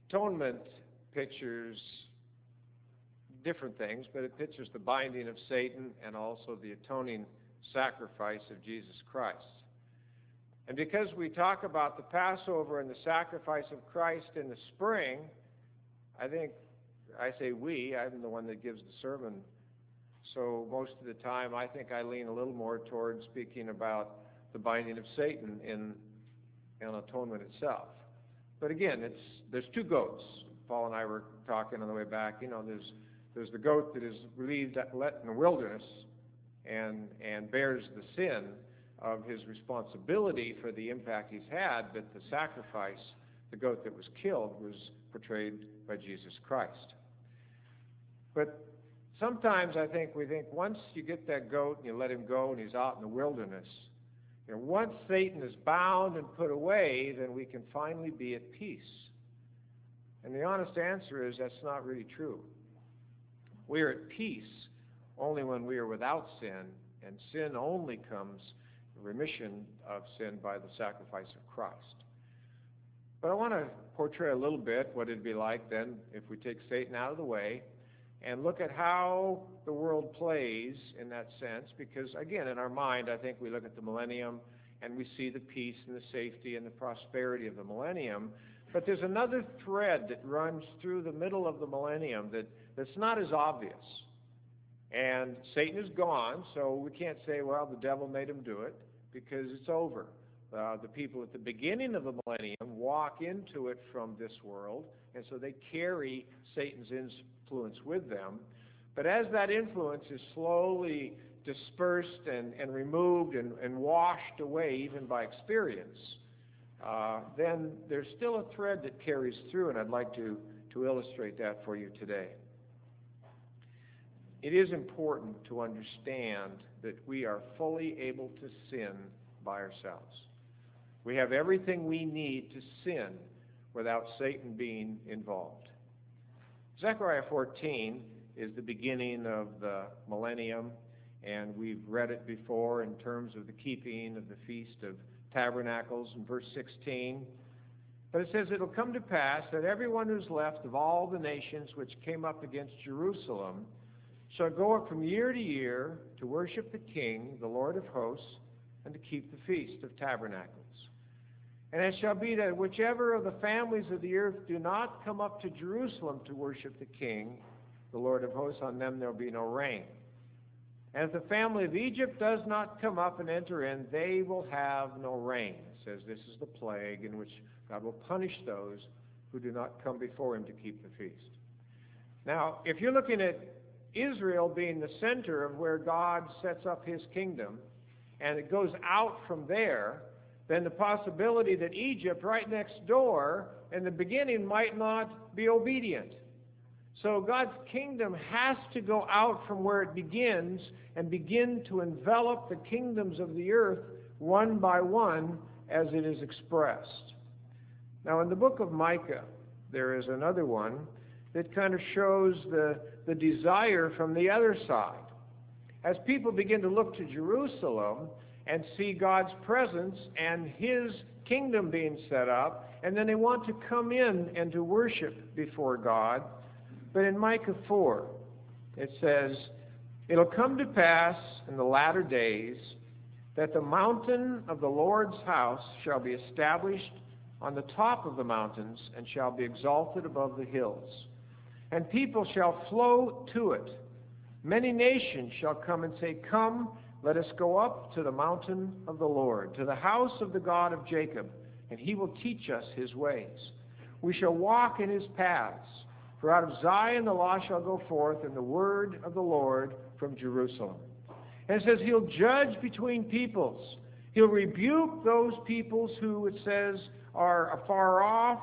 Atonement pictures different things, but it pictures the binding of Satan and also the atoning sacrifice of Jesus Christ. And because we talk about the Passover and the sacrifice of Christ in the spring, I say I'm the one that gives the sermon, so most of the time I think I lean a little more towards speaking about the binding of Satan in atonement itself. But again, there's two goats. Paul and I were talking on the way back. There's the goat that is let in the wilderness and bears the sin of his responsibility for the impact he's had, but the sacrifice, the goat that was killed, was portrayed by Jesus Christ. But sometimes I think we think once you get that goat and you let him go and he's out in the wilderness, once Satan is bound and put away, then we can finally be at peace. And the honest answer is that's not really true. We are at peace only when we are without sin, and sin only comes, remission of sin, by the sacrifice of Christ. But I want to portray a little bit what it'd be like then if we take Satan out of the way and look at how the world plays in that sense, because again, in our mind, I think we look at the millennium and we see the peace and the safety and the prosperity of the millennium, but there's another thread that runs through the middle of the millennium that's not as obvious. And Satan is gone, so we can't say, well, the devil made him do it, because it's over. The people at the beginning of the millennium walk into it from this world, and so they carry Satan's influence with them. But as that influence is slowly dispersed and removed and washed away, even by experience, then there's still a thread that carries through, and I'd like to illustrate that for you today. It is important to understand that we are fully able to sin by ourselves. We have everything we need to sin without Satan being involved. Zechariah 14 is the beginning of the millennium, and we've read it before in terms of the keeping of the Feast of Tabernacles in verse 16. But it says, "It'll come to pass that everyone who's left of all the nations which came up against Jerusalem shall go up from year to year to worship the King, the Lord of hosts, and to keep the Feast of Tabernacles. And it shall be that whichever of the families of the earth do not come up to Jerusalem to worship the King, the Lord of hosts, on them there will be no rain. And if the family of Egypt does not come up and enter in, they will have no rain." It says this is the plague in which God will punish those who do not come before him to keep the feast. Now, if you're looking at Israel being the center of where God sets up his kingdom, and it goes out from there, then the possibility that Egypt, right next door, in the beginning might not be obedient. So God's kingdom has to go out from where it begins and begin to envelop the kingdoms of the earth one by one as it is expressed. Now, in the book of Micah, there is another one that kind of shows the desire from the other side. As people begin to look to Jerusalem and see God's presence and his kingdom being set up, and then they want to come in and to worship before God. But in Micah 4, it says, "It'll come to pass in the latter days that the mountain of the Lord's house shall be established on the top of the mountains and shall be exalted above the hills. And people shall flow to it. Many nations shall come and say, 'Come, let us go up to the mountain of the Lord, to the house of the God of Jacob, and he will teach us his ways. We shall walk in his paths. For out of Zion the law shall go forth, and the word of the Lord from Jerusalem.'" And it says he'll judge between peoples. He'll rebuke those peoples who, it says, are afar off.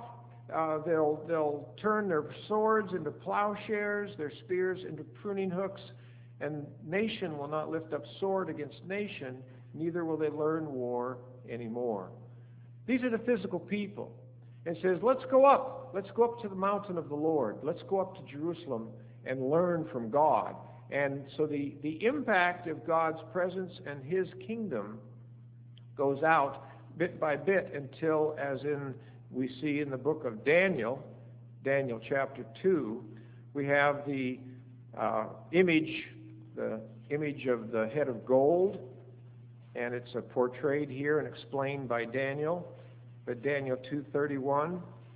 They'll turn their swords into plowshares, their spears into pruning hooks, and nation will not lift up sword against nation, neither will they learn war anymore. These are the physical people. And it says, let's go up to the mountain of the Lord. Let's go up to Jerusalem and learn from God. And so the impact of God's presence and his kingdom goes out bit by bit until, as we see in the book of Daniel, Daniel chapter 2, we have the image of the head of gold, and it's portrayed here and explained by Daniel. But Daniel 2:31,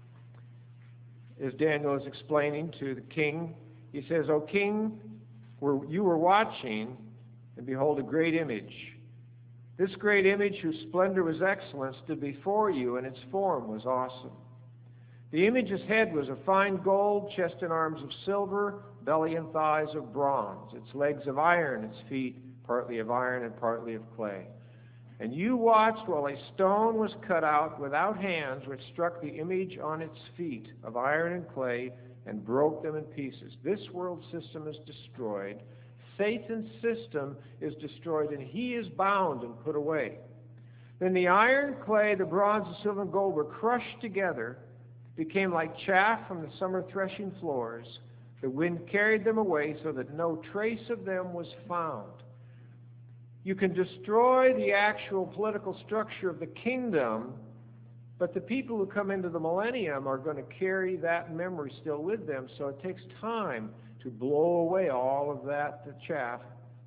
as Daniel is explaining to the king, he says, "O king, you were watching, and behold, a great image. This great image, whose splendor was excellent, stood before you, and its form was awesome. The image's head was of fine gold, chest and arms of silver, belly and thighs of bronze, its legs of iron, its feet partly of iron and partly of clay. And you watched while a stone was cut out without hands, which struck the image on its feet of iron and clay and broke them in pieces. This world system is destroyed. Satan's system is destroyed, and he is bound and put away. Then the iron, clay, the bronze, the silver, and gold were crushed together, became like chaff from the summer threshing floors. The wind carried them away so that no trace of them was found." You can destroy the actual political structure of the kingdom, but the people who come into the millennium are going to carry that memory still with them, so it takes time to blow away all of that, the chaff.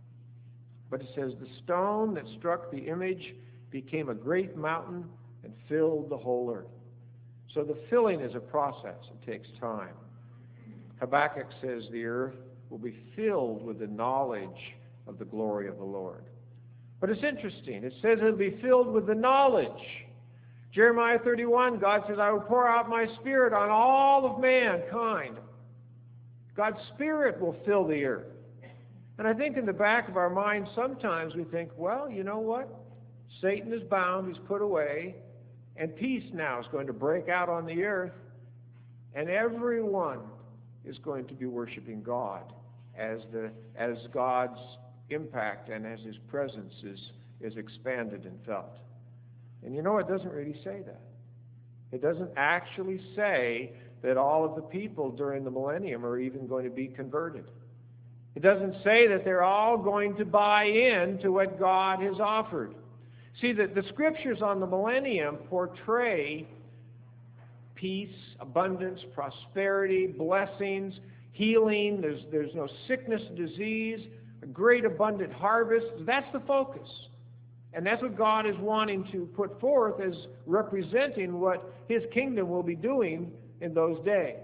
But it says, "The stone that struck the image became a great mountain and filled the whole earth." So the filling is a process. It takes time. Habakkuk says the earth will be filled with the knowledge of the glory of the Lord. But it's interesting. It says it'll be filled with the knowledge. Jeremiah 31, God says, "I will pour out my Spirit on all of mankind." God's Spirit will fill the earth. And I think in the back of our minds sometimes we think, well, you know what? Satan is bound, he's put away, and peace now is going to break out on the earth, and everyone is going to be worshiping God as God's impact and as his presence is expanded and felt. And you know, it doesn't really say that. It doesn't actually say that all of the people during the millennium are even going to be converted. It doesn't say that they're all going to buy in to what God has offered. See, that the scriptures on the millennium portray peace, abundance, prosperity, blessings, healing. There's no sickness, disease, a great abundant harvest. That's the focus. And that's what God is wanting to put forth as representing what his kingdom will be doing in those days.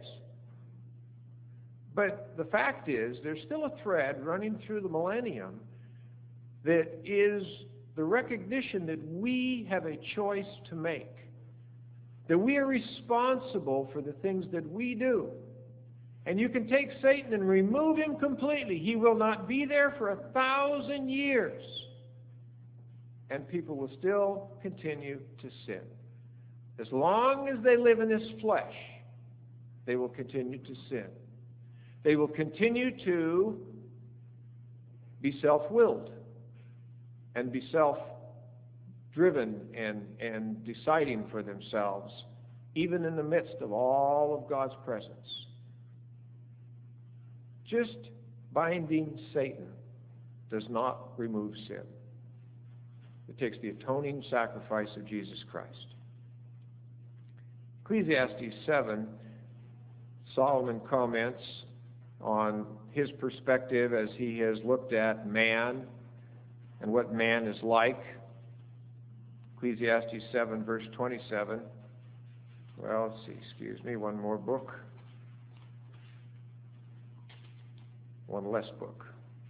But the fact is, there's still a thread running through the millennium that is the recognition that we have a choice to make, that we are responsible for the things that we do. And you can take Satan and remove him completely. He will not be there for 1,000 years. And people will still continue to sin. As long as they live in this flesh, they will continue to sin. They will continue to be self-willed and be self-driven and deciding for themselves, even in the midst of all of God's presence. Just binding Satan does not remove sin. It takes the atoning sacrifice of Jesus Christ. Ecclesiastes 7, Solomon comments on his perspective as he has looked at man and what man is like. Ecclesiastes 7, verse 27. Well, let's see, excuse me, one more book. One less book.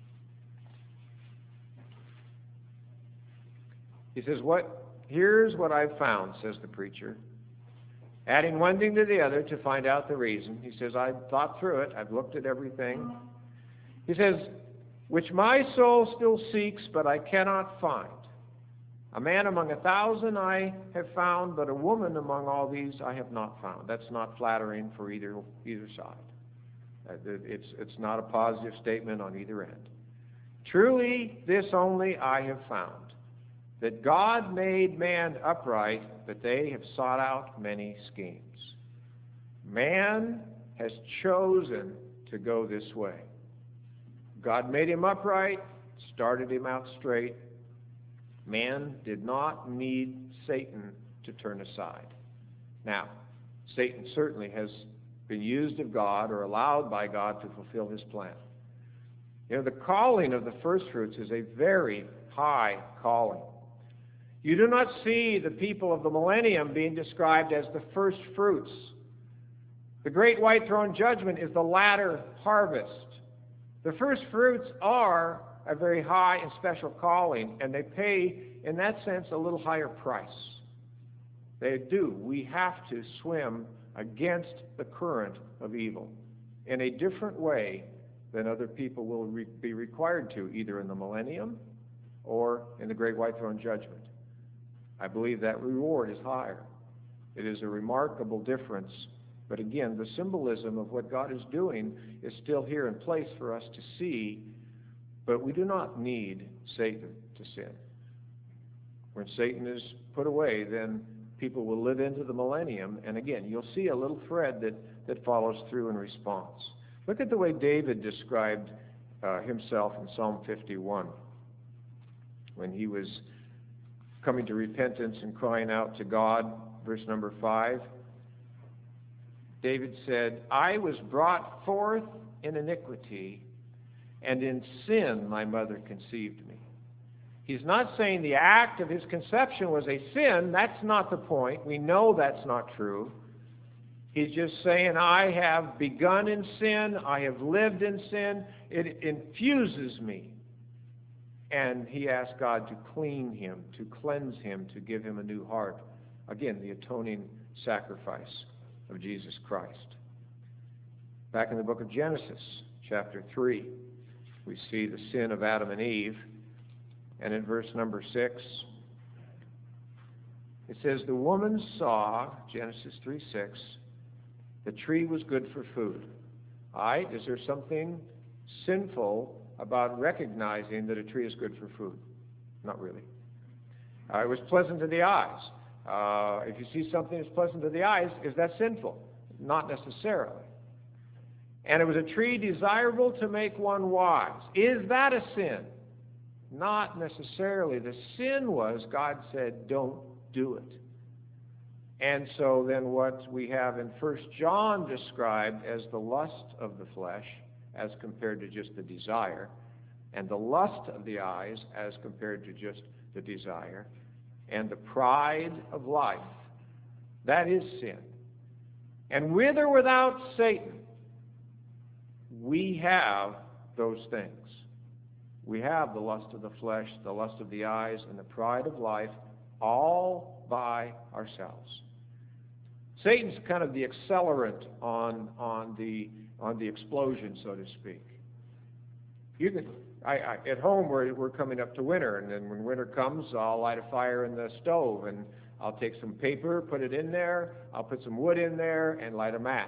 He says, here's what I've found, says the preacher, adding one thing to the other to find out the reason. He says, I've thought through it, I've looked at everything. He says, which my soul still seeks, but I cannot find. A man among 1,000 I have found, but a woman among all these I have not found. That's not flattering for either side. It's not a positive statement on either end. Truly, this only I have found, that God made man upright, but they have sought out many schemes. Man has chosen to go this way. God made him upright, started him out straight. Man did not need Satan to turn aside. Now, Satan certainly has been used of God or allowed by God to fulfill His plan. You know, the calling of the first fruits is a very high calling. You do not see the people of the millennium being described as the first fruits. The great white throne judgment is the latter harvest. The first fruits are a very high and special calling, and they pay, in that sense, a little higher price. They do. We have to swim against the current of evil in a different way than other people will be required to, either in the millennium or in the great white throne judgment. I believe that reward is higher. It is a remarkable difference. But again, the symbolism of what God is doing is still here in place for us to see, but we do not need Satan to sin. When Satan is put away, then people will live into the millennium, and again, you'll see a little thread that follows through in response. Look at the way David described himself in Psalm 51 when he was coming to repentance and crying out to God. Verse number 5, David said, "I was brought forth in iniquity, and in sin my mother conceived me." He's not saying the act of his conception was a sin. That's not the point. We know that's not true. He's just saying, I have begun in sin. I have lived in sin. It infuses me. And he asked God to clean him, to cleanse him, to give him a new heart. Again, the atoning sacrifice of Jesus Christ. Back in the book of Genesis, chapter 3, we see the sin of Adam and Eve. And in verse number 6, it says, "The woman saw," Genesis 3:6, "the tree was good for food." All right, is there something sinful about recognizing that a tree is good for food? Not really. It was pleasant to the eyes. If you see something that's pleasant to the eyes, is that sinful? Not necessarily. And it was a tree desirable to make one wise. Is that a sin? Not necessarily. The sin was God said, don't do it. And so then what we have in 1 John described as the lust of the flesh as compared to just the desire, and the lust of the eyes as compared to just the desire, and the pride of life, that is sin. And with or without Satan, we have those things. We have the lust of the flesh, the lust of the eyes, and the pride of life, all by ourselves. Satan's kind of the accelerant on the explosion, so to speak. You can, at home we're coming up to winter, and then when winter comes, I'll light a fire in the stove, and I'll take some paper, put it in there, I'll put some wood in there, and light a match.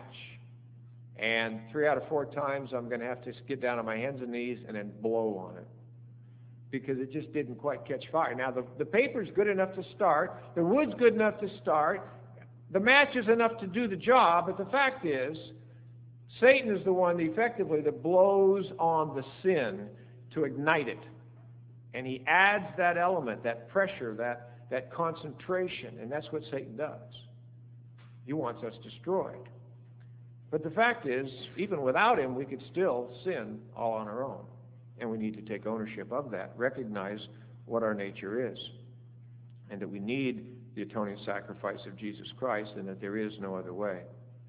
And 3 out of 4 times I'm going to have to get down on my hands and knees and then blow on it, because it just didn't quite catch fire. Now, the paper's good enough to start, the wood's good enough to start, the match is enough to do the job, but the fact is, Satan is the one effectively that blows on the sin to ignite it. And he adds that element, that pressure, that concentration, and that's what Satan does. He wants us destroyed. But the fact is, even without him, we could still sin all on our own. And we need to take ownership of that, recognize what our nature is, and that we need the atoning sacrifice of Jesus Christ, and that there is no other way.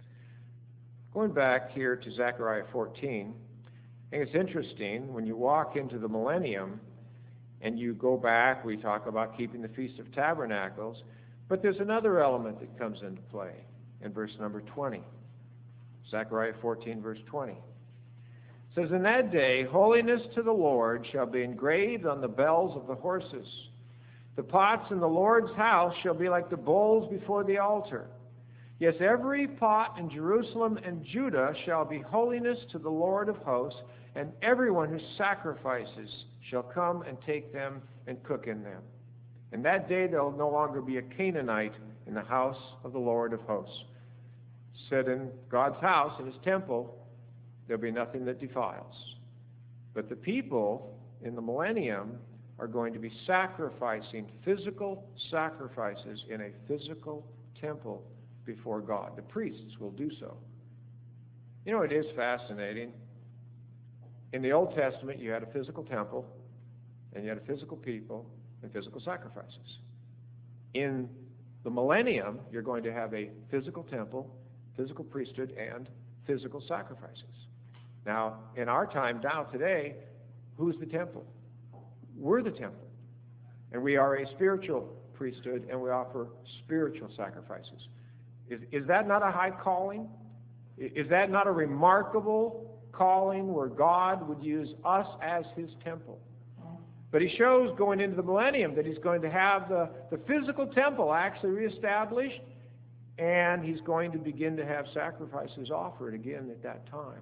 Going back here to Zechariah 14, I think it's interesting, when you walk into the millennium, and you go back, we talk about keeping the Feast of Tabernacles, but there's another element that comes into play in verse number 20. Zechariah 14, verse 20. It says, "In that day, holiness to the Lord shall be engraved on the bells of the horses. The pots in the Lord's house shall be like the bowls before the altar. Yes, every pot in Jerusalem and Judah shall be holiness to the Lord of hosts, and everyone who sacrifices shall come and take them and cook in them. In that day there will no longer be a Canaanite in the house of the Lord of hosts." Said in God's house, in his temple, there'll be nothing that defiles. But the people in the millennium are going to be sacrificing physical sacrifices in a physical temple before God. The priests will do so. You know, it is fascinating. In the Old Testament, you had a physical temple, and you had a physical people, and physical sacrifices. In the millennium, you're going to have a physical temple, physical priesthood, and physical sacrifices. Now, in our time now today, who's the temple? We're the temple. And we are a spiritual priesthood, and we offer spiritual sacrifices. Is that not a high calling? Is that not a remarkable calling where God would use us as his temple? But he shows going into the millennium that he's going to have the physical temple actually reestablished, and he's going to begin to have sacrifices offered again at that time.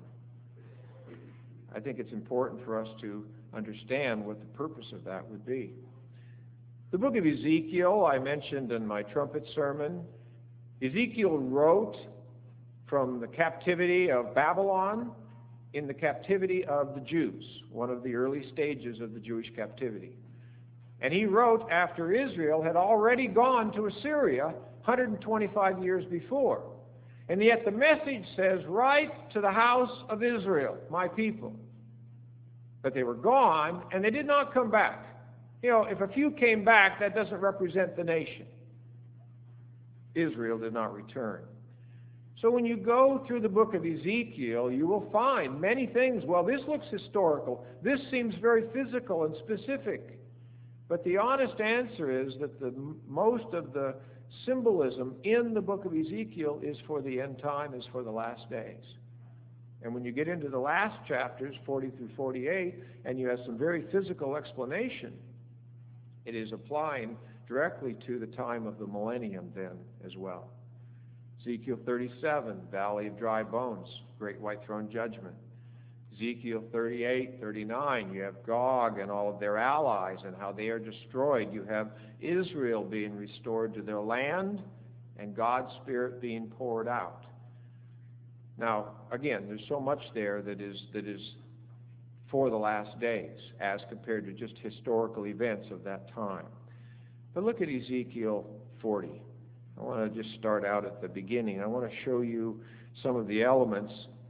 I think it's important for us to understand what the purpose of that would be. The book of Ezekiel, I mentioned in my trumpet sermon. Ezekiel wrote from the captivity of Babylon in the captivity of the Jews, one of the early stages of the Jewish captivity. And he wrote after Israel had already gone to Assyria 125 years before. And yet the message says, write to the house of Israel, my people. But they were gone, and they did not come back. You know, if a few came back, that doesn't represent the nation. Israel did not return. So when you go through the book of Ezekiel, you will find many things. Well, this looks historical. This seems very physical and specific. But the honest answer is that most of the symbolism in the book of Ezekiel is for the end time, is for the last days. And when you get into the last chapters, 40 through 48, and you have some very physical explanation, it is applying directly to the time of the millennium then as well. Ezekiel 37, Valley of Dry Bones, Great White Throne Judgment. Ezekiel 38, 39, you have Gog and all of their allies and how they are destroyed. You have Israel being restored to their land and God's Spirit being poured out. Now, again, there's so much there that is for the last days as compared to just historical events of that time. But look at Ezekiel 40. I want to just start out at the beginning. I want to show you some of the elements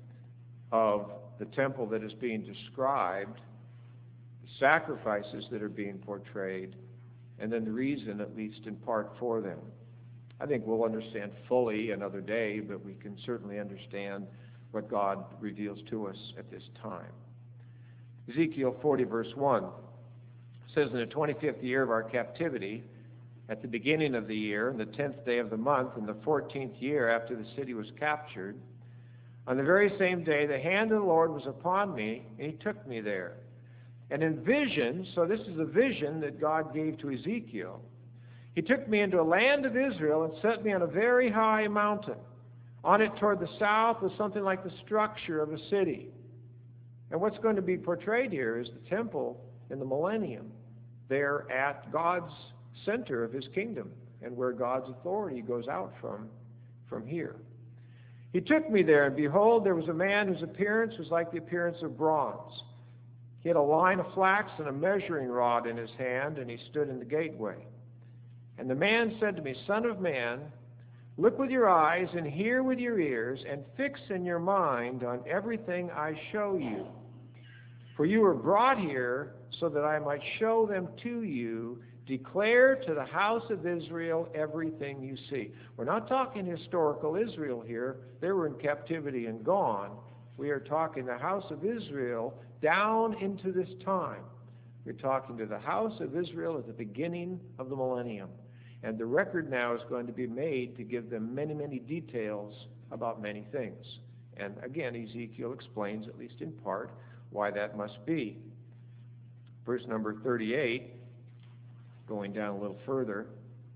of the temple that is being described, the sacrifices that are being portrayed, and then the reason, at least in part, for them. I think we'll understand fully another day, but we can certainly understand what God reveals to us at this time. Ezekiel 40, verse 1 says, in the 25th year of our captivity, at the beginning of the year, on the 10th day of the month, in the 14th year after the city was captured, on the very same day the hand of the Lord was upon me, and he took me there. And in vision, so this is a vision that God gave to Ezekiel, he took me into a land of Israel and set me on a very high mountain. On it toward the south was something like the structure of a city. And what's going to be portrayed here is the temple in the millennium, there at God's center of his kingdom, and where God's authority goes out from here. He took me there, and behold, there was a man whose appearance was like the appearance of bronze. He had a line of flax and a measuring rod in his hand, and he stood in the gateway. And the man said to me, Son of man, look with your eyes and hear with your ears, and fix in your mind on everything I show you. For you were brought here so that I might show them to you. Declare to the house of Israel everything you see. We're not talking historical Israel here. They were in captivity and gone. We are talking the house of Israel down into this time. We're talking to the house of Israel at the beginning of the millennium. And the record now is going to be made to give them many, many details about many things. And again, Ezekiel explains, at least in part, why that must be. Verse number 38, going down a little further,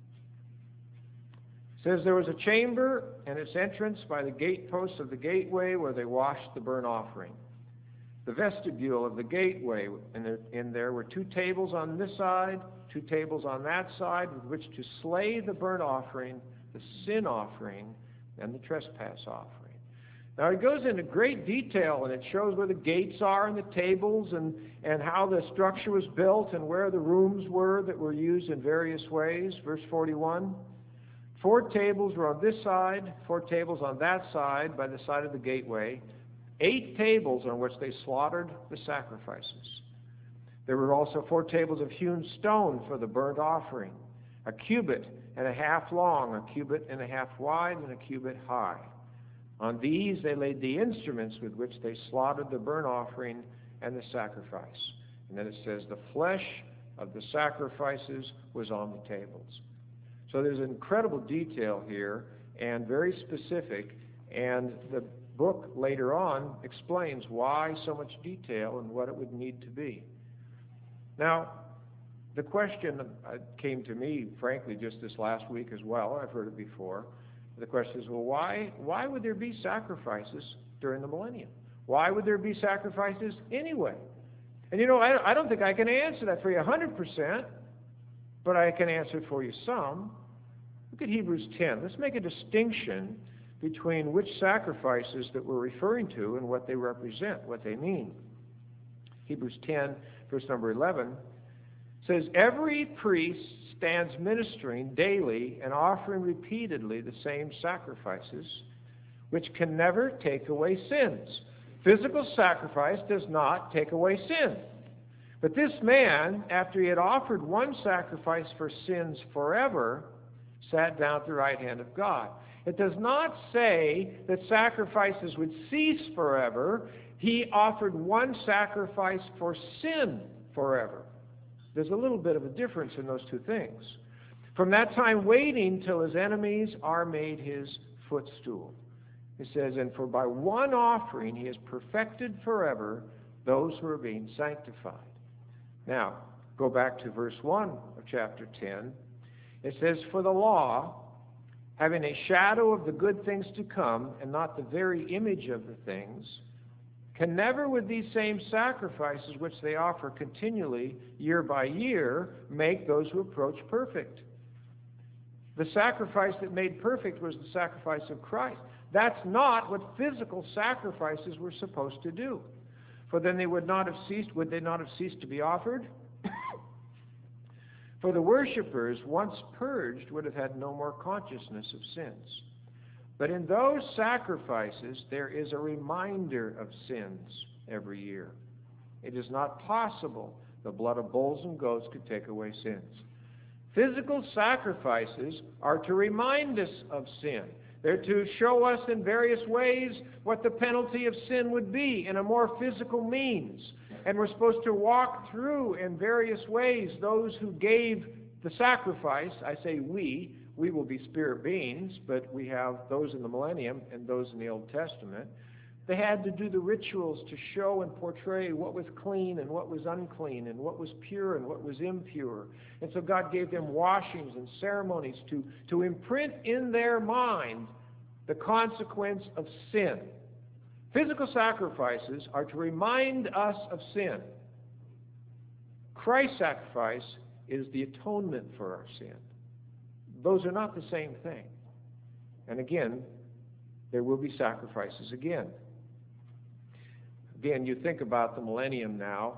says, There was a chamber and its entrance by the gateposts of the gateway where they washed the burnt offering. The vestibule of the gateway, and there were 2 tables on this side, 2 tables on that side, with which to slay the burnt offering, the sin offering, and the trespass offering. Now it goes into great detail, and it shows where the gates are and the tables, and how the structure was built, and where the rooms were that were used in various ways. Verse 41, 4 tables were on this side, 4 tables on that side, by the side of the gateway. 8 tables on which they slaughtered the sacrifices. There were also 4 tables of hewn stone for the burnt offering, a cubit and a half long, a cubit and a half wide, and a cubit high. On these they laid the instruments with which they slaughtered the burnt offering and the sacrifice. And then it says the flesh of the sacrifices was on the tables. So there's incredible detail here and very specific, and the book later on explains why so much detail and what it would need to be. Now, the question came to me, frankly, just this last week as well. I've heard it before. The question is, well, why would there be sacrifices during the millennium? Why would there be sacrifices anyway? And I don't think I can answer that for you 100%, but I can answer it for you some. Look at Hebrews 10. Let's make a distinction between which sacrifices that we're referring to and what they represent, what they mean. Hebrews 10, verse number 11, says, every priest stands ministering daily and offering repeatedly the same sacrifices, which can never take away sins. Physical sacrifice does not take away sin. But this man, after he had offered one sacrifice for sins forever, sat down at the right hand of God. It does not say that sacrifices would cease forever. He offered one sacrifice for sin forever. There's a little bit of a difference in those two things. From that time waiting till his enemies are made his footstool. It says, and for by one offering he has perfected forever those who are being sanctified. Now, go back to verse 1 of chapter 10. It says, for the law, having a shadow of the good things to come, and not the very image of the things, can never with these same sacrifices which they offer continually, year by year, make those who approach perfect. The sacrifice that made perfect was the sacrifice of Christ. That's not what physical sacrifices were supposed to do. For then they would not have ceased to be offered? For the worshippers, once purged, would have had no more consciousness of sins. But in those sacrifices, there is a reminder of sins every year. It is not possible the blood of bulls and goats could take away sins. Physical sacrifices are to remind us of sin. They're to show us in various ways what the penalty of sin would be in a more physical means. And we're supposed to walk through in various ways those who gave the sacrifice. I say we will be spirit beings, but we have those in the millennium and those in the Old Testament. They had to do the rituals to show and portray what was clean and what was unclean and what was pure and what was impure. And so God gave them washings and ceremonies to imprint in their mind the consequence of sin. Physical sacrifices are to remind us of sin. Christ's sacrifice is the atonement for our sin. Those are not the same thing. And again, there will be sacrifices again. Again, you think about the millennium now,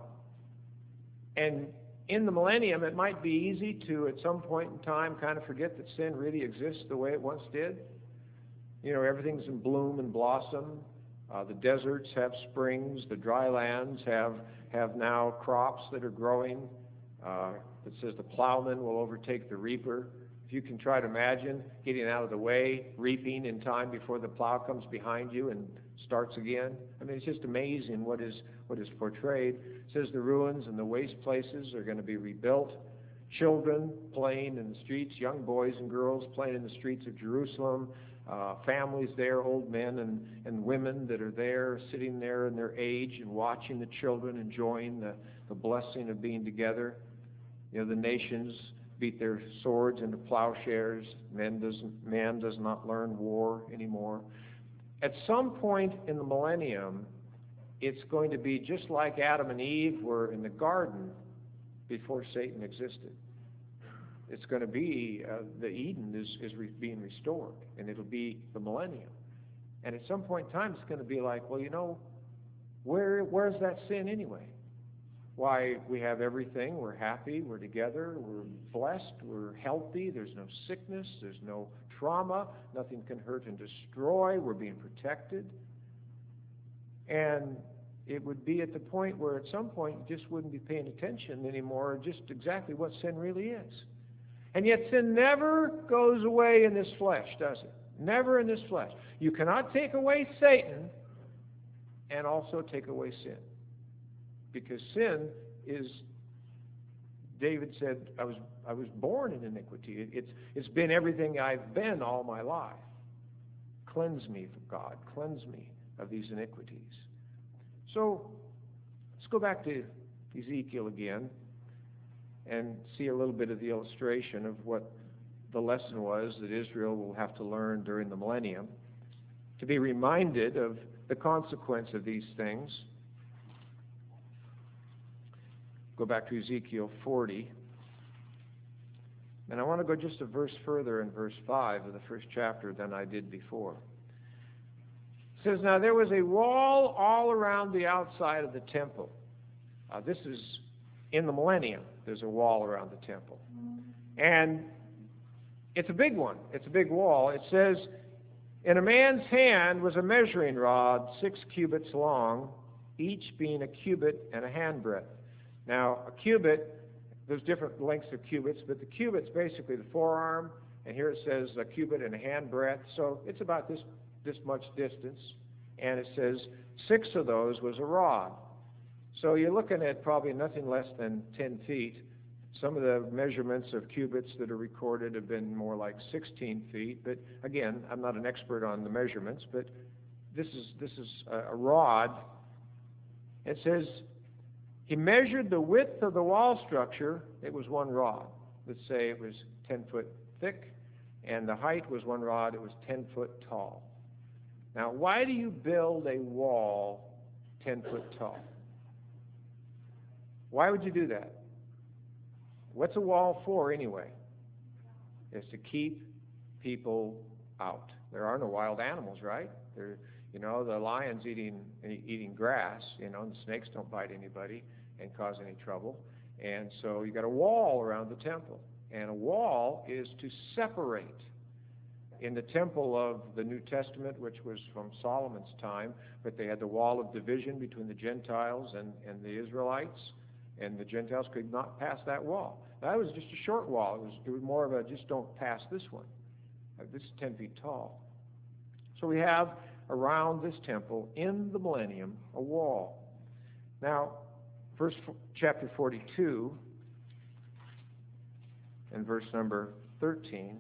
and in the millennium it might be easy to, at some point in time, kind of forget that sin really exists the way it once did. Everything's in bloom and blossom. The deserts have springs. The dry lands have now crops that are growing. It says the plowman will overtake the reaper. If you can try to imagine getting out of the way, reaping in time before the plow comes behind you and starts again. I mean, it's just amazing what is portrayed. It says the ruins and the waste places are going to be rebuilt. Children playing in the streets, young boys and girls playing in the streets of Jerusalem. Families there, old men and women that are there, sitting there in their age and watching the children, enjoying the blessing of being together. The nations beat their swords into plowshares. Man does not learn war anymore. At some point in the millennium, it's going to be just like Adam and Eve were in the garden before Satan existed. It's going to be, the Eden is being restored, and it'll be the millennium. And at some point in time, it's going to be like, well, where's that sin anyway? Why, we have everything, we're happy, we're together, we're blessed, we're healthy, there's no sickness, there's no trauma, nothing can hurt and destroy, we're being protected. And it would be at the point where at some point you just wouldn't be paying attention anymore, just exactly what sin really is. And yet sin never goes away in this flesh, does it? Never in this flesh. You cannot take away Satan and also take away sin. Because sin is, David said, I was born in iniquity. It's been everything I've been all my life. Cleanse me, God. Cleanse me of these iniquities. So let's go back to Ezekiel again and see a little bit of the illustration of what the lesson was that Israel will have to learn during the millennium, to be reminded of the consequence of these things. Go back to Ezekiel 40. And I want to go just a verse further in verse 5 of the first chapter than I did before. It says, now there was a wall all around the outside of the temple. This is in the millennium. There's a wall around the temple. And it's a big one. It's a big wall. It says, in a man's hand was a measuring rod, 6 cubits long, each being a cubit and a handbreadth. Now, a cubit, there's different lengths of cubits, but the cubit's basically the forearm, and here it says a cubit and a handbreadth, so it's about this much distance, and it says 6 of those was a rod. So you're looking at probably nothing less than 10 feet. Some of the measurements of cubits that are recorded have been more like 16 feet, but again, I'm not an expert on the measurements, but this is a rod. It says, he measured the width of the wall structure. It was 1 rod. Let's say it was 10 foot thick, and the height was 1 rod. It was 10 foot tall. Now, why do you build a wall 10 foot tall? Why would you do that? What's a wall for anyway? It's to keep people out. There are no wild animals, right? The lion's eating grass, and the snakes don't bite anybody and cause any trouble. And so you got a wall around the temple. And a wall is to separate. In the temple of the New Testament, which was from Solomon's time, but they had the wall of division between the Gentiles and the Israelites, and the Gentiles could not pass that wall. That was just a short wall. It was more of a just don't pass this one. This is 10 feet tall. So we have around this temple in the millennium a wall. Now, chapter 42 and verse number 13,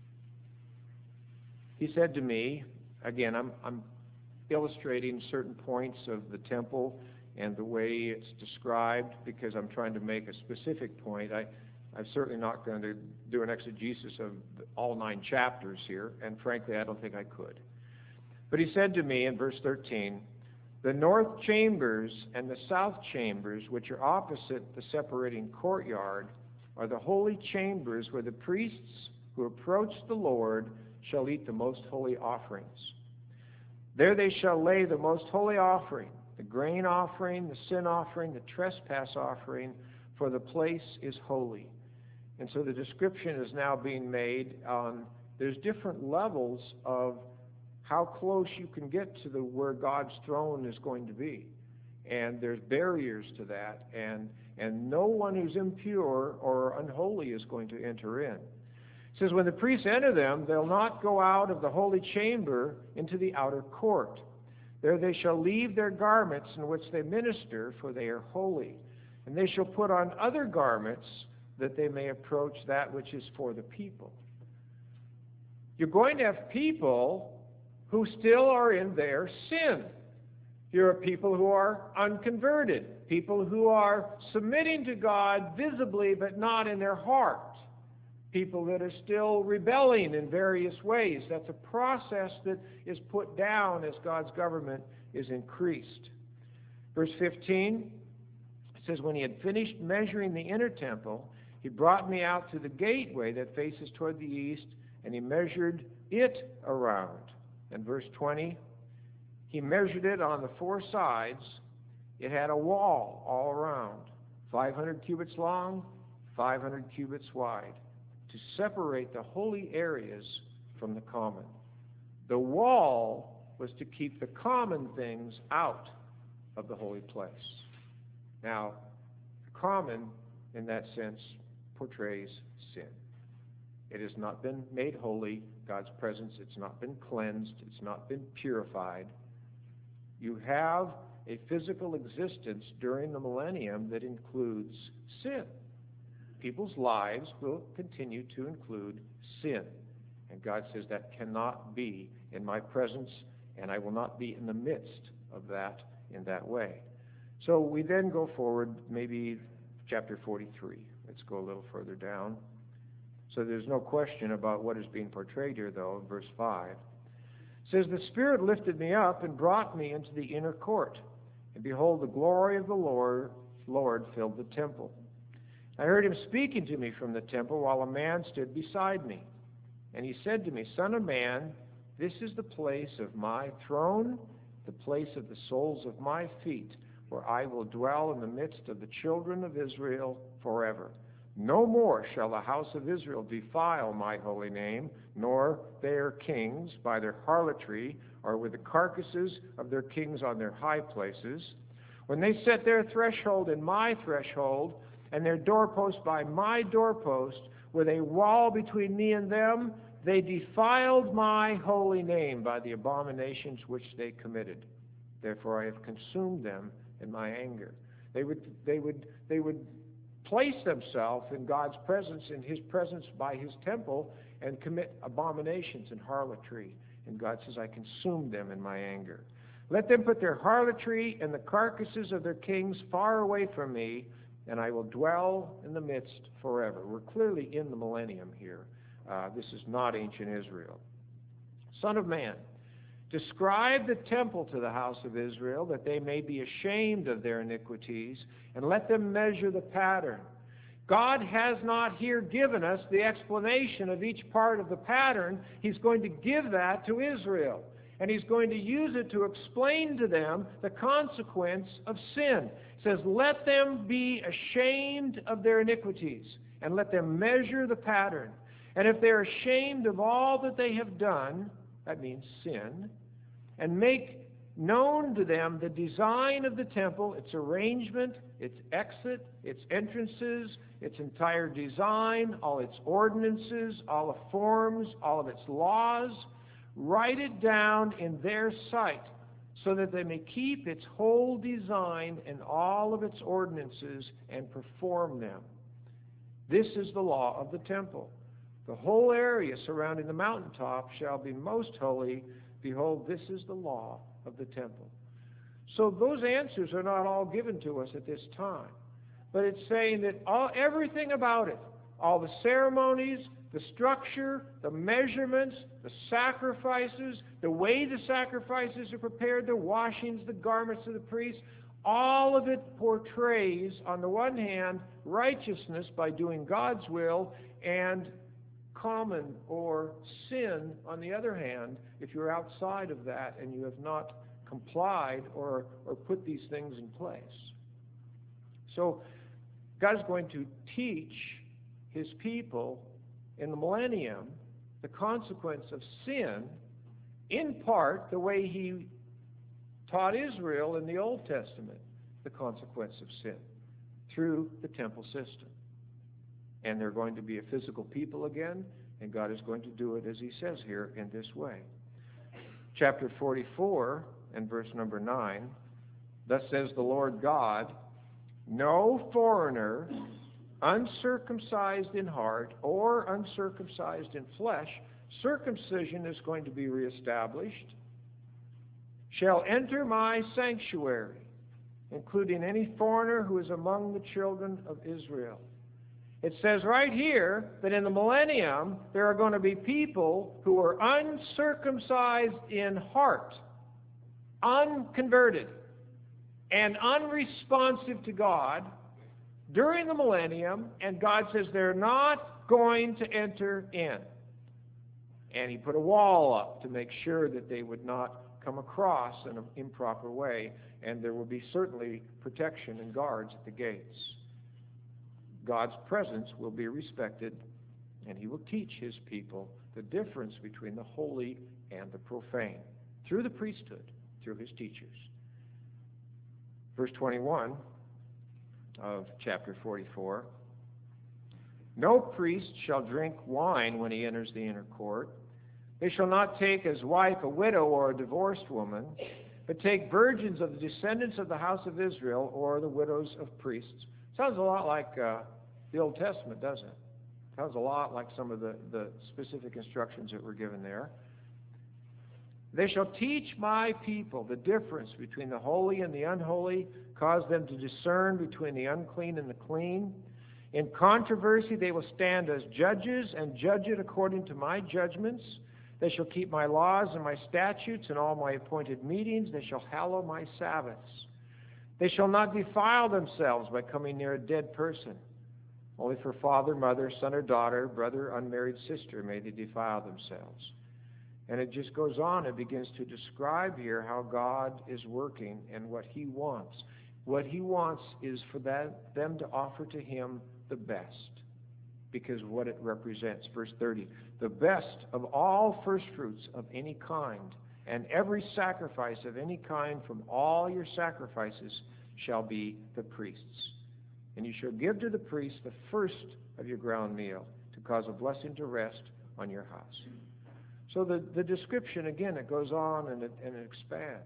he said to me, again, I'm illustrating certain points of the temple and the way it's described because I'm trying to make a specific point. I'm certainly not going to do an exegesis of all 9 chapters here, and frankly, I don't think I could. But he said to me in verse 13, the north chambers and the south chambers, which are opposite the separating courtyard, are the holy chambers where the priests who approach the Lord shall eat the most holy offerings. There they shall lay the most holy offering, the grain offering, the sin offering, the trespass offering, for the place is holy. And so the description is now being made on, there's different levels of how close you can get to where God's throne is going to be. And there's barriers to that, and no one who's impure or unholy is going to enter in. It says, when the priests enter them, they'll not go out of the holy chamber into the outer court. There they shall leave their garments in which they minister, for they are holy. And they shall put on other garments, that they may approach that which is for the people. You're going to have people who still are in their sin. Here are people who are unconverted, people who are submitting to God visibly but not in their heart, people that are still rebelling in various ways. That's a process that is put down as God's government is increased. Verse 15, it says, when he had finished measuring the inner temple, he brought me out to the gateway that faces toward the east, and he measured it around. And verse 20, he measured it on the 4 sides. It had a wall all around, 500 cubits long, 500 cubits wide, to separate the holy areas from the common. The wall was to keep the common things out of the holy place. Now, common, in that sense, portrays sin. It has not been made holy, God's presence. It's not been cleansed. It's not been purified. You have a physical existence during the millennium that includes sin. People's lives will continue to include sin. And God says that cannot be in my presence, and I will not be in the midst of that in that way. So we then go forward, maybe chapter 43. Let's go a little further down. So there's no question about what is being portrayed here, though, in verse 5. It says, "The Spirit lifted me up and brought me into the inner court. And behold, the glory of the Lord filled the temple. I heard him speaking to me from the temple while a man stood beside me. And he said to me, 'Son of man, this is the place of my throne, the place of the soles of my feet, where I will dwell in the midst of the children of Israel forever. No more shall the house of Israel defile my holy name, nor their kings by their harlotry, or with the carcasses of their kings on their high places. When they set their threshold in my threshold, and their doorpost by my doorpost, with a wall between me and them, they defiled my holy name by the abominations which they committed. Therefore I have consumed them in my anger.'" They would place themselves in God's presence, in his presence by his temple, and commit abominations and harlotry. And God says, "I consumed them in my anger. Let them put their harlotry and the carcasses of their kings far away from me, and I will dwell in the midst forever." We're clearly in the millennium here. This is not ancient Israel. "Son of man, describe the temple to the house of Israel, that they may be ashamed of their iniquities, and let them measure the pattern." God has not here given us the explanation of each part of the pattern. He's going to give that to Israel. And he's going to use it to explain to them the consequence of sin. He says, "Let them be ashamed of their iniquities, and let them measure the pattern. And if they're ashamed of all that they have done," that means sin, "and make known to them the design of the temple, its arrangement, its exit, its entrances, its entire design, all its ordinances, all the forms, all of its laws, write it down in their sight, so that they may keep its whole design and all of its ordinances and perform them. This is the law of the temple. The whole area surrounding the mountaintop shall be most holy. Behold, this is the law of the temple." So those answers are not all given to us at this time. But it's saying that everything about it, all the ceremonies, the structure, the measurements, the sacrifices, the way the sacrifices are prepared, the washings, the garments of the priests, all of it portrays, on the one hand, righteousness by doing God's will, and common or sin, on the other hand, if you're outside of that and you have not complied or put these things in place. So God is going to teach his people in the millennium the consequence of sin, in part the way he taught Israel in the Old Testament the consequence of sin, through the temple system. And they're going to be a physical people again, and God is going to do it, as he says here, in this way. Chapter 44 and verse number 9, "Thus says the Lord God, no foreigner, uncircumcised in heart or uncircumcised in flesh," circumcision is going to be reestablished, "shall enter my sanctuary, including any foreigner who is among the children of Israel." It says right here that in the millennium there are going to be people who are uncircumcised in heart, unconverted, and unresponsive to God during the millennium, and God says they're not going to enter in. And he put a wall up to make sure that they would not come across in an improper way, and there will be certainly protection and guards at the gates. God's presence will be respected, and he will teach his people the difference between the holy and the profane through the priesthood, through his teachers. Verse 21 of chapter 44. No priest shall drink wine when he enters the inner court. They shall not take as wife a widow or a divorced woman, but take virgins of the descendants of the house of Israel or the widows of priests. Sounds a lot like the Old Testament, doesn't it? Sounds a lot like some of the specific instructions that were given there. They shall teach my people the difference between the holy and the unholy, cause them to discern between the unclean and the clean. In controversy they will stand as judges and judge it according to my judgments. They shall keep my laws and my statutes and all my appointed meetings. They shall hallow my Sabbaths. They shall not defile themselves by coming near a dead person. Only for father, mother, son or daughter, brother, unmarried sister may they defile themselves. And it just goes on. It begins to describe here how God is working and what he wants. What he wants is for them to offer to him the best, because of what it represents. Verse 30, the best of all firstfruits of any kind, and every sacrifice of any kind from all your sacrifices shall be the priest's. And you shall give to the priest the first of your ground meal, to cause a blessing to rest on your house. So the description, again, it goes on and it expands.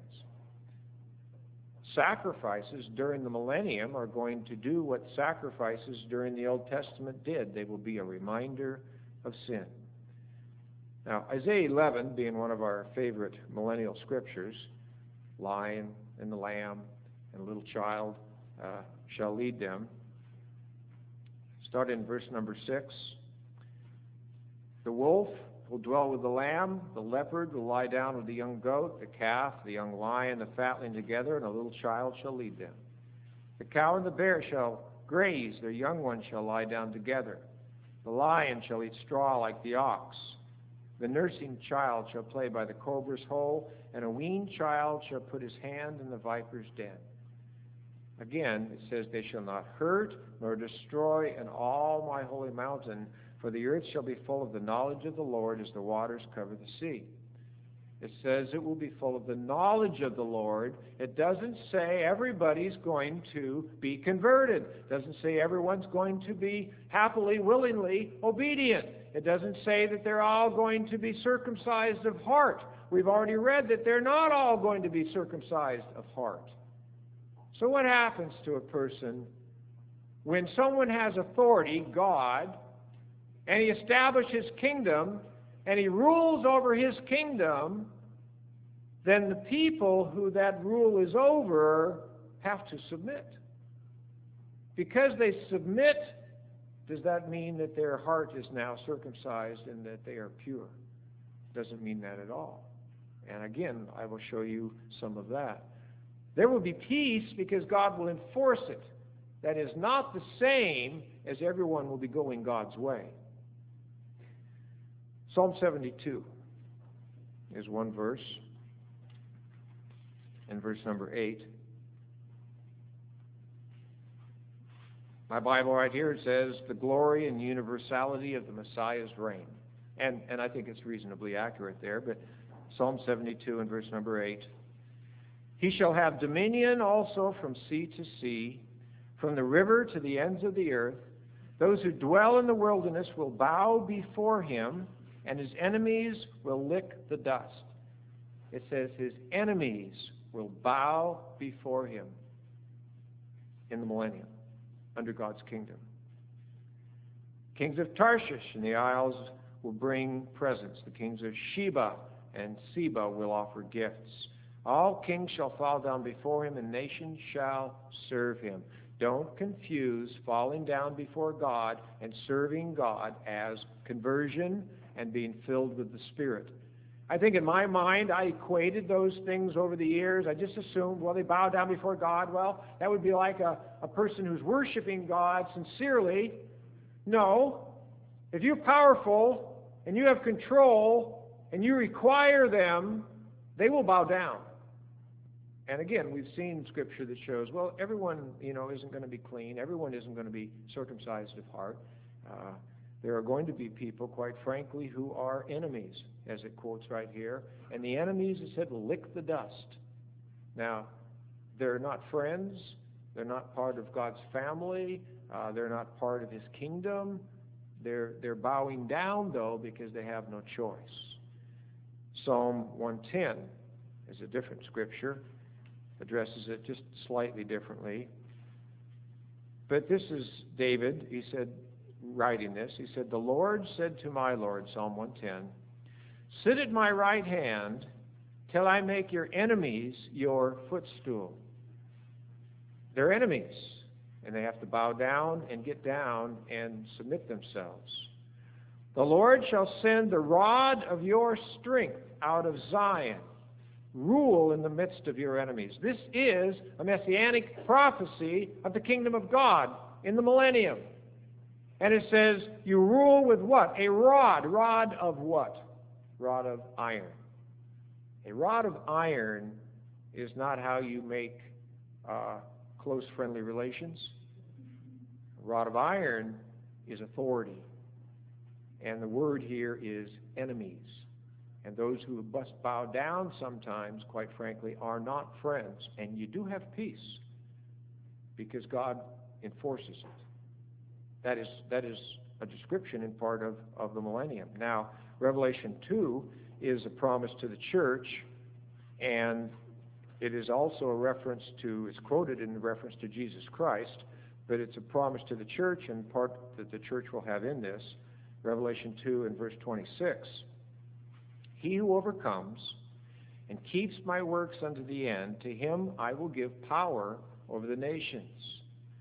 Sacrifices during the millennium are going to do what sacrifices during the Old Testament did. They will be a reminder of sin. Now, Isaiah 11, being one of our favorite millennial scriptures, lion and the lamb and a little child shall lead them. Start in verse number 6. The wolf will dwell with the lamb, the leopard will lie down with the young goat, the calf, the young lion, the fatling together, and a little child shall lead them. The cow and the bear shall graze, their young ones shall lie down together. The lion shall eat straw like the ox. The nursing child shall play by the cobra's hole, and a weaned child shall put his hand in the viper's den. Again, it says, they shall not hurt nor destroy in all my holy mountain, for the earth shall be full of the knowledge of the Lord as the waters cover the sea. It says it will be full of the knowledge of the Lord. It doesn't say everybody's going to be converted. It doesn't say everyone's going to be happily, willingly obedient. It doesn't say that they're all going to be circumcised of heart. We've already read that they're not all going to be circumcised of heart. So what happens to a person when someone has authority, God, and he establishes his kingdom, and he rules over his kingdom? Then the people who that rule is over have to submit. Because they submit, does that mean that their heart is now circumcised and that they are pure? Doesn't mean that at all. And again, I will show you some of that. There will be peace because God will enforce it. That is not the same as everyone will be going God's way. Psalm 72 is one verse, and verse number 8. My Bible right here says, the glory and universality of the Messiah's reign. And I think it's reasonably accurate there, but Psalm 72 and verse number 8. He shall have dominion also from sea to sea, from the river to the ends of the earth. Those who dwell in the wilderness will bow before him, and his enemies will lick the dust. It says his enemies will bow before him in the millennium, under God's kingdom. Kings of Tarshish and the isles will bring presents. The kings of Sheba and Seba will offer gifts. All kings shall fall down before him, and nations shall serve him. Don't confuse falling down before God and serving God as conversion and being filled with the Spirit. I think in my mind, I equated those things over the years. I just assumed, well, they bow down before God. Well, that would be like a person who's worshiping God sincerely. No. If you're powerful and you have control and you require them, they will bow down. And again, we've seen Scripture that shows, well, everyone, isn't going to be clean. Everyone isn't going to be circumcised of heart. There are going to be people, quite frankly, who are enemies. as it quotes right here. And the enemies, it said, will lick the dust. Now, they're not friends. They're not part of God's family. They're not part of His kingdom. They're bowing down, though, because they have no choice. Psalm 110 is a different scripture, addresses it just slightly differently. But this is David, he said, writing this, he said, "The Lord said to my Lord," Psalm 110, "Sit at my right hand till I make your enemies your footstool." They're enemies, and they have to bow down and get down and submit themselves. "The Lord shall send the rod of your strength out of Zion. Rule in the midst of your enemies." This is a messianic prophecy of the kingdom of God in the millennium. And it says, you rule with what? A rod. Rod of what? Rod of iron. A rod of iron is not how you make close, friendly relations. A rod of iron is authority. And the word here is enemies. And those who must bow down sometimes, quite frankly, are not friends. And you do have peace because God enforces it. That is a description in part of the millennium. Now, Revelation 2 is a promise to the church, and it is also a reference to, it's quoted in reference to Jesus Christ, but it's a promise to the church and part that the church will have in this. Revelation 2 and verse 26. "He who overcomes and keeps my works unto the end, to him I will give power over the nations.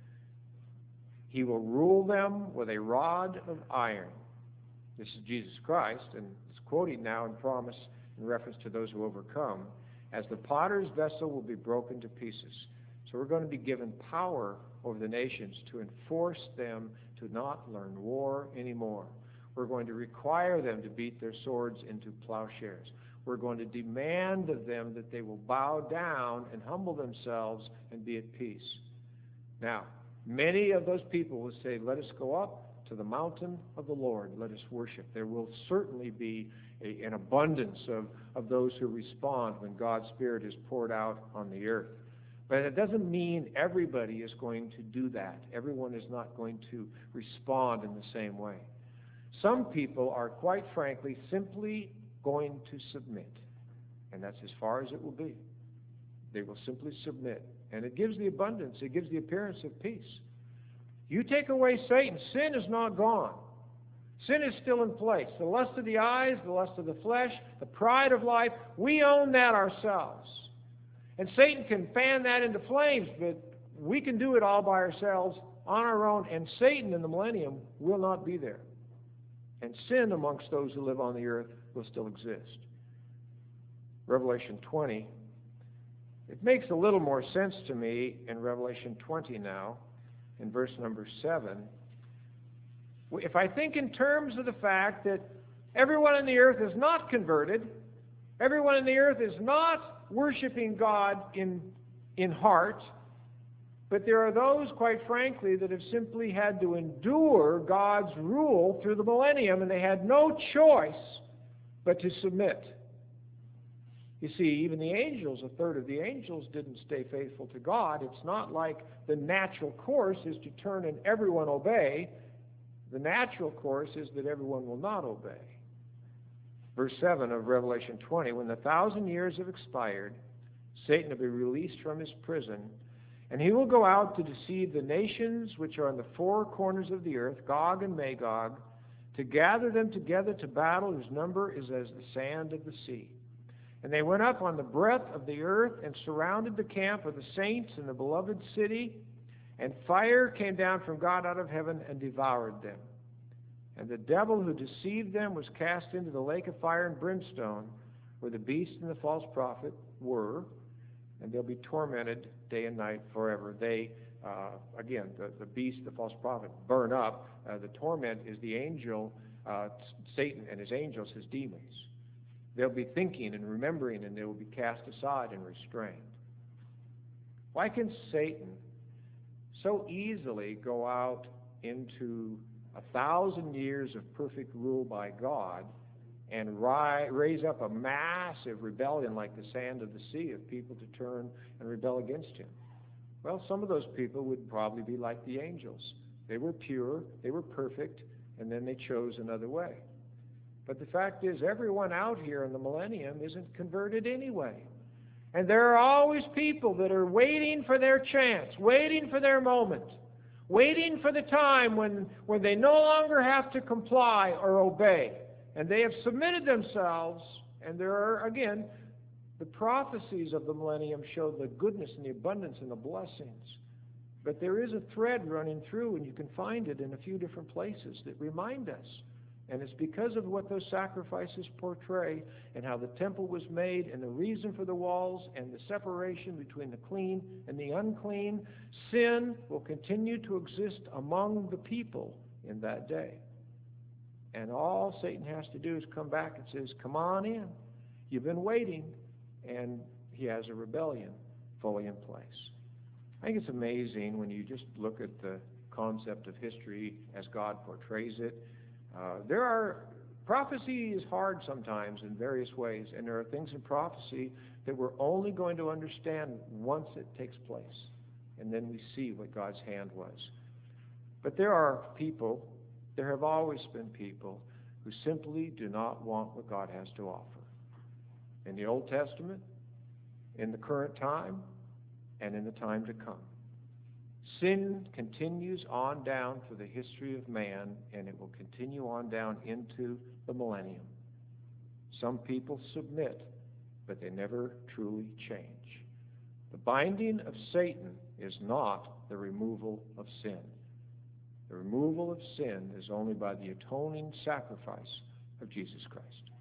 He will rule them with a rod of iron." This is Jesus Christ, and it's quoting now in promise in reference to those who overcome. "As the potter's vessel will be broken to pieces." So we're going to be given power over the nations to enforce them to not learn war anymore. We're going to require them to beat their swords into plowshares. We're going to demand of them that they will bow down and humble themselves and be at peace. Now, many of those people will say, "Let us go up to the mountain of the Lord. Let us worship." There will certainly be an abundance of those who respond when God's Spirit is poured out on the earth. But it doesn't mean everybody is going to do that. Everyone is not going to respond in the same way. Some people are, quite frankly, simply going to submit. And that's as far as it will be. They will simply submit. And it gives the abundance. It gives the appearance of peace. You take away Satan, sin is not gone. Sin is still in place. The lust of the eyes, the lust of the flesh, the pride of life, we own that ourselves. And Satan can fan that into flames, but we can do it all by ourselves on our own. And Satan in the millennium will not be there. And sin amongst those who live on the earth will still exist. Revelation 20. It makes a little more sense to me in Revelation 20 now, in verse number 7. If I think in terms of the fact that everyone on the earth is not converted, everyone on the earth is not worshiping God in heart, but there are those, quite frankly, that have simply had to endure God's rule through the millennium, and they had no choice but to submit. You see, even the angels, a third of the angels didn't stay faithful to God. It's not like the natural course is to turn and everyone obey. The natural course is that everyone will not obey. Verse 7 of Revelation 20, "When the 1,000 years have expired, Satan will be released from his prison, and he will go out to deceive the nations which are in the four corners of the earth, Gog and Magog, to gather them together to battle, whose number is as the sand of the sea. And they went up on the breadth of the earth and surrounded the camp of the saints in the beloved city, and fire came down from God out of heaven and devoured them. And the devil who deceived them was cast into the lake of fire and brimstone, where the beast and the false prophet were, and they'll be tormented day and night forever." They, again, the beast, the false prophet, burn up. The torment is the angel, Satan and his angels, his demons. They'll be thinking and remembering, and they will be cast aside and restrained. Why can Satan so easily go out into 1,000 years of perfect rule by God and raise up a massive rebellion like the sand of the sea of people to turn and rebel against him. Well, some of those people would probably be like the angels. They were pure, they were perfect, and then they chose another way. But the fact is, everyone out here in the millennium isn't converted anyway. And there are always people that are waiting for their chance, waiting for their moment, waiting for the time when they no longer have to comply or obey. And they have submitted themselves, and there are, again, the prophecies of the millennium show the goodness and the abundance and the blessings. But there is a thread running through, and you can find it in a few different places that remind us. And it's because of what those sacrifices portray and how the temple was made and the reason for the walls and the separation between the clean and the unclean. Sin will continue to exist among the people in that day. And all Satan has to do is come back and says, come on in. You've been waiting. And he has a rebellion fully in place. I think it's amazing when you just look at the concept of history as God portrays it. Prophecy is hard sometimes in various ways, and there are things in prophecy that we're only going to understand once it takes place, and then we see what God's hand was. But there have always been people who simply do not want what God has to offer. In the Old Testament, in the current time, and in the time to come. Sin continues on down through the history of man, and it will continue on down into the millennium. Some people submit, but they never truly change. The binding of Satan is not the removal of sin. The removal of sin is only by the atoning sacrifice of Jesus Christ.